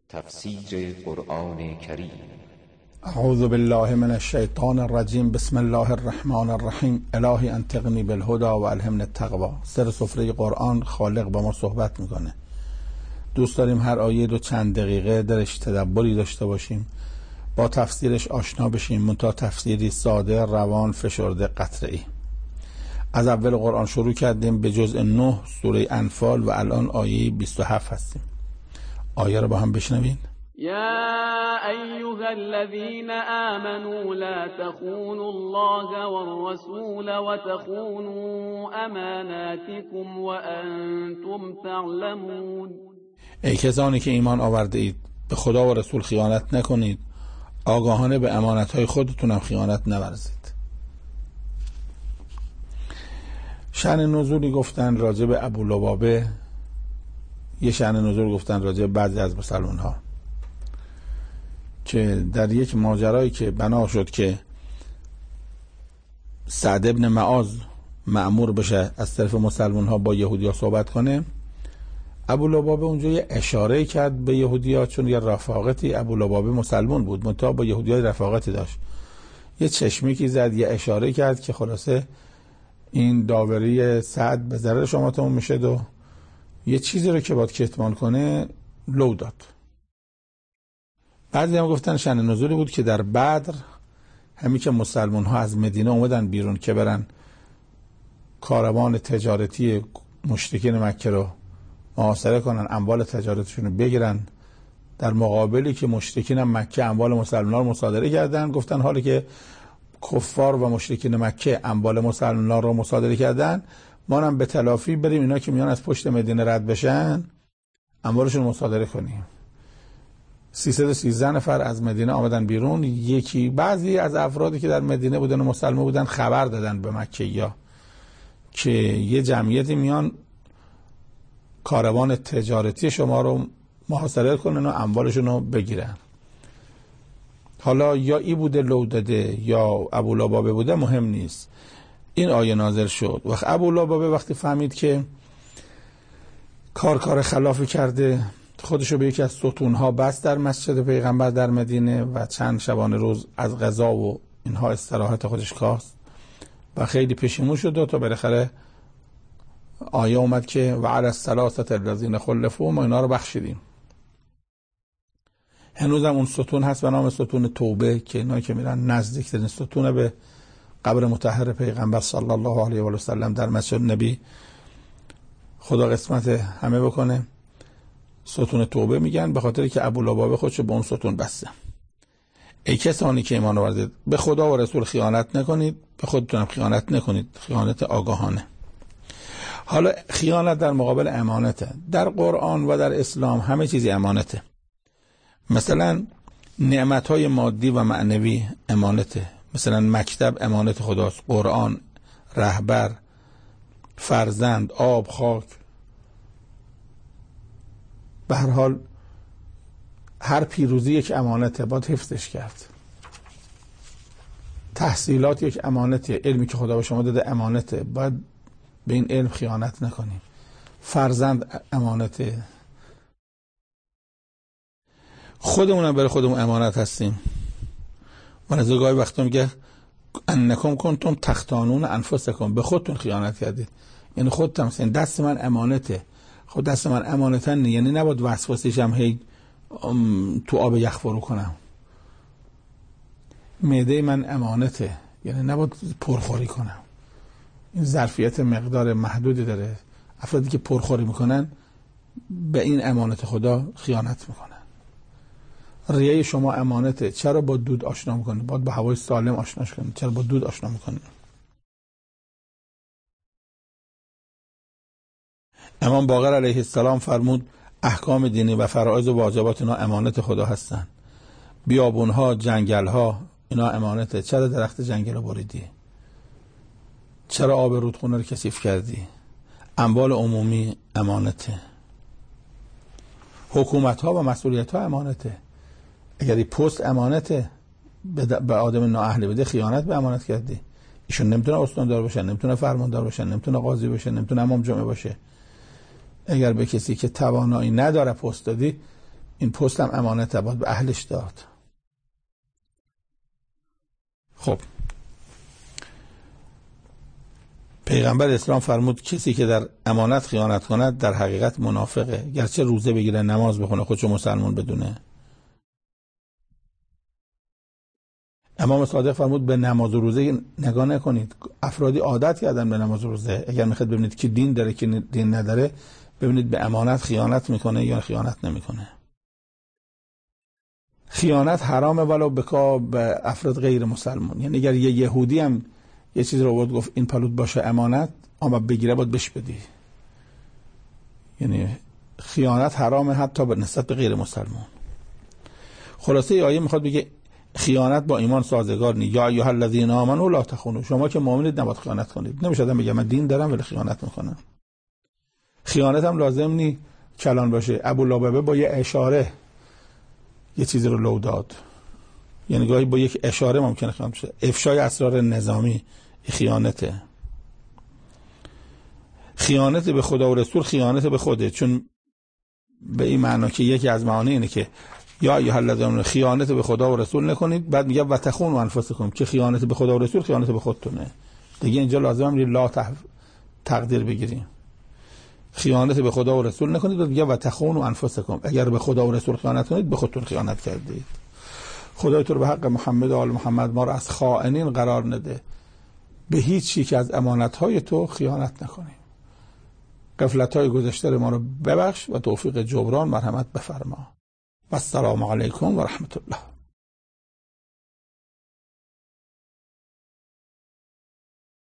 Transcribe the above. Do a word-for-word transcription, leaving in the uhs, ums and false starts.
تفسیر قرآن کریم. اعوذ بالله من الشیطان الرجیم. بسم الله الرحمن الرحیم. الهی انطقنی بالهدى و الهمنی التقوی. سر سفره قرآن خالق با ما صحبت میکنه. دوست داریم هر آیه دو چند دقیقه درش تدبری داشته باشیم، با تفسیرش آشنا بشیم، منتها تفسیری ساده، روان، فشرده، قطعی. از اول قرآن شروع کردیم به جزء نه سوره انفال و الان آیه بیست و هفت هستیم. آیه رو با هم بشنوین. يا أيها الذين آمنوا لا تخونوا الله والرسول وتخونوا أماناتكم وأنتم تعلمون. ای کسانی که ایمان آورده اید، به خدا و رسول خیانت نکنید، آگاهانه به امانتهای خودتون هم خیانت نورزید. شأن نزولی گفتن راجع به ابو لبابه، یه شأن نزول گفتن راجع به بعضی از مسلمان ها که در یک ماجرایی که بنا شد که سعد ابن معاذ مأمور بشه از طرف مسلمان ها با یهودی ها صحبت کنه، ابو لبابه اونجا یه اشاره کرد به یهودی ها، چون یه رفاقتی، ابو لبابه مسلمان بود منتها با یهودی های رفاقتی داشت، یه چشمی که زد، یه اشاره کرد که خلاصه این داوری سعد به ضرر شما تموم میشه و یه چیزی رو که باید کتمان کنه لو داد. بعضی هم گفتن شأن نزولی بود که در بدر همین که مسلمان ها از مدینه اومدن بیرون که برن کاروان تجارتی مشرکین مکه رو محاصره کنن، اموال تجارتشون رو بگیرن، در مقابلی که مشرکین مکه اموال مسلمان ها رو مصادره کردن، گفتن حالی که کفار و مشرکین مکه اموال مسلمان ها رو مصادره کردن، ما هم به تلافی بریم اینا که میان از پشت مدینه رد بشن اموالشون مصادره کنیم. سیصد و سیزده نفر از مدینه آمدن بیرون. یکی بعضی از افرادی که در مدینه بودن و مسلمان بودن خبر دادن به مکه‌یا که یه جمعیتی میان کاروان تجارتی شما رو محاصره کنن و اموالشون رو بگیرن. حالا یا ای بوده لو داده یا ابو لبابه بوده، مهم نیست. این آیه نازل شد وقت ابو لبابه وقتی فهمید که کار کار خلافی کرده، خودشو به یکی از ستونها بست در مسجد پیغمبر در مدینه و چند شبانه روز از غذا و اینها استراحت خودش کاست و خیلی پشیمون شد تا بالاخره آیه اومد که و علی الثلاثه الذین خلفوا، ما اینا رو بخشیدیم. هنوزم اون ستون هست به نام ستون توبه که اینا که میرن نزدیکترین ستون به قبر مطهر پیغمبر صلی الله علیه و سلم در مسجد نبی، خدا قسمت همه بکنه، ستون توبه میگن، به خاطر که ابو لبابه خودشو به اون ستون بسته. ای کسانی که ایمان آوردید، به خدا و رسول خیانت نکنید، به خودتون هم خیانت نکنید، خیانت آگاهانه. حالا خیانت در مقابل امانته. در قرآن و در اسلام همه چیزی امانته. مثلا نعمتهای مادی و معنوی امانته، مثلا مکتب امانت خداست، قرآن، رهبر، فرزند، آب، خاک. به هر حال هر پیروزی یک امانته، باید حفظش کرد. تحصیلات یک امانته، علمی که خدا به شما داده امانته، باید به این علم خیانت نکنیم. فرزند امانته، خودمونم برای خودمون امانت هستیم. من از گاهی وقتا میگه انکم کنتم تختانون انفسکم، به خودتون خیانت کردید، یعنی خودتون مثلا دست من امانته، خود دست من امانتن، یعنی نباید وسوسه‌ش هم هی تو آب یخ فرو کنم. معده من امانته، یعنی نباید پرخوری کنم. این ظرفیت مقدار محدودی داره. افرادی که پرخوری میکنن به این امانت خدا خیانت میکنن. ریه شما امانته، چرا با دود آشنا میکنید؟ باید با هوای سالم آشناش کنید، چرا با دود آشنا میکنید؟ امام باقر علیه السلام فرمود احکام دینی و فرائض و واجبات اینا امانت خدا هستن. بیابونها، جنگلها، اینا امانته، چرا درخت جنگل رو بریدی؟ چرا آب رودخونه رو کثیف کردی؟ اموال عمومی امانته. حکومت ها و مسئولیت ها امانته. اگر پست امانته به آدم نااهلی بده، خیانت به امانت کردی. ایشون نمیتونه استاندار باشه، نمیتونه فرماندار باشه، نمیتونه قاضی باشه، نمیتونه امام جمعه باشه. اگر به کسی که توانایی نداره پست دادی، این پست هم امانت باید به اهلش داد. خب پیغمبر اسلام فرمود کسی که در امانت خیانت کند در حقیقت منافقه، گرچه روزه بگیره، نماز بخونه، خودشو مسلمان بدونه. امام صادق فرمود به نماز و روزه نگاه نکنید. افرادی عادت کردن به نماز و روزه. اگر میخواید ببینید که دین داره که دین نداره، ببینید به امانت خیانت میکنه یا خیانت نمیکنه. خیانت حرامه ولو بکا به افراد غیر مسلمان. یعنی اگر یه یهودی هم یه چیز رو بود گفت این پلوت باشه امانت، اما بگیره باید بهش بدی. یعنی خیانت حرامه حتی به نسبت به غیر مسلمان. خلاصه ای آیه میخواد بگه خیانت با ایمان سازگار نیست. یا ایها الذین آمنوا لا تخونوا، شما که مؤمنید نباید خیانت کنید. نمیشه آدم بگه من دین دارم ولی خیانت میکنم. خیانت هم لازم نی کلان باشه. ابو لبابه با یه اشاره یه چیزی رو لو داد. یعنی گاهی با یک اشاره ممکنه خیانت بشه. افشای اسرار نظامی خیانته. خیانت به خدا و رسول خیانت به خوده، چون به این معنا که یکی از معانی اینه که یا ایها الذین خیانت به خدا و رسول نکنید، بعد میگه و تخونوا انفسکم که خیانت به خدا و رسول خیانت به خودتونه. دیگه اینجا لازم نیست لا تقدیر بگیریم. خیانت به خدا و رسول نکنید، بعد میگه و تخونوا انفسکم، اگر به خدا و رسول خیانت کنید به خودتون خیانت کردید. خدای تو رو به حق محمد و آل محمد ما رو از خائنین قرار نده. به هیچ یک از امانت‌های تو خیانت نکنیم. غفلت‌های گذشته ما رو ببخش و توفیق جبران مرحمت بفرما. و السلام علیکم و رحمت الله.